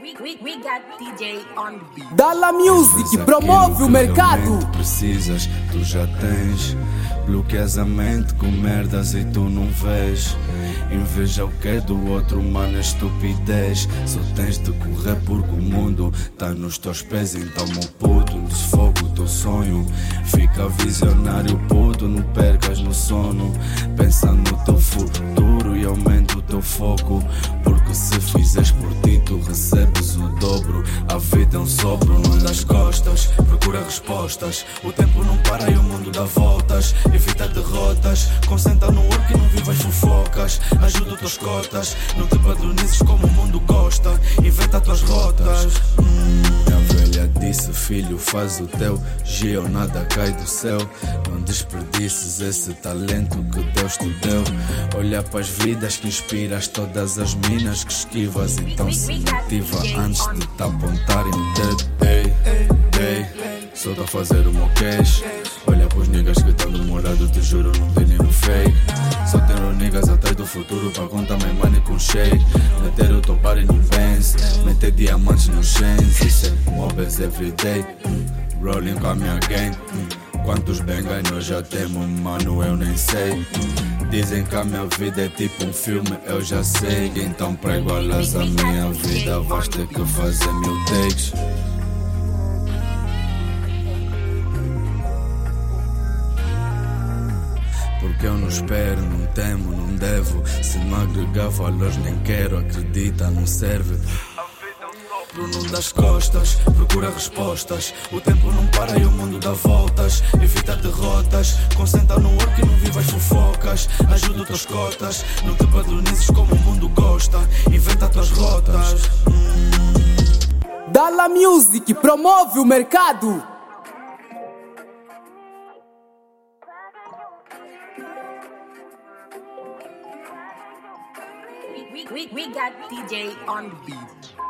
We got DJ on the beat. Dalla Music promove o mercado. Precisas, tu já tens. Bloqueias a mente com merdas e tu não vês. Inveja o que é do outro, mano, é estupidez. Só tens de correr porque o mundo tá nos teus pés. Então, meu puto, desfoga o teu sonho. Fica visionário, puto, não percas no sono. Pensa no teu futuro e aumenta o teu foco. Porque se fizeres por ti, tu recebes o dobro. A vida é um sopro, não das costas. Procura respostas. O tempo não para e o mundo dá voltas. Evita derrotas. Concentra no work e não vivas fofocas. Ajuda os teus cotas. Não te padronizes como o mundo gosta. Inventa tuas rotas. A velha disse, filho, faz o teu. Geo, nada cai do céu. Não desperdices esse talento que Deus te deu. Olha para as vidas que inspiras, todas as minas que esquivas. Então se motiva antes de te apontarem o dedo. Ei, ei, só tô a fazer o meu cash. Olha pros niggas que tão demorado, te juro, não tem nenhum fake. Só tenho niggas atrás do futuro pra contar my money com shake. Meter o teu body no Benz, meter diamantes no chains. Isso é mobs everyday, rolling com a minha gang. Quantos bengas nós já temos, mano, eu nem sei. Dizem que a minha vida é tipo um filme, eu já sei. Então pra igualares a minha vida vais ter que fazer 1000 takes. Porque eu não espero, não temo, não devo. Se não agregar valores nem quero, acredita, não serve. Não das costas, procura respostas. O tempo não para e o mundo dá voltas. Evita derrotas, concentra no work e não vivas fofocas. Ajuda os teus cotas, não te padronizes como o mundo gosta. Inventa tuas rotas. Dalla Music promove o mercado. We got DJ on the beat.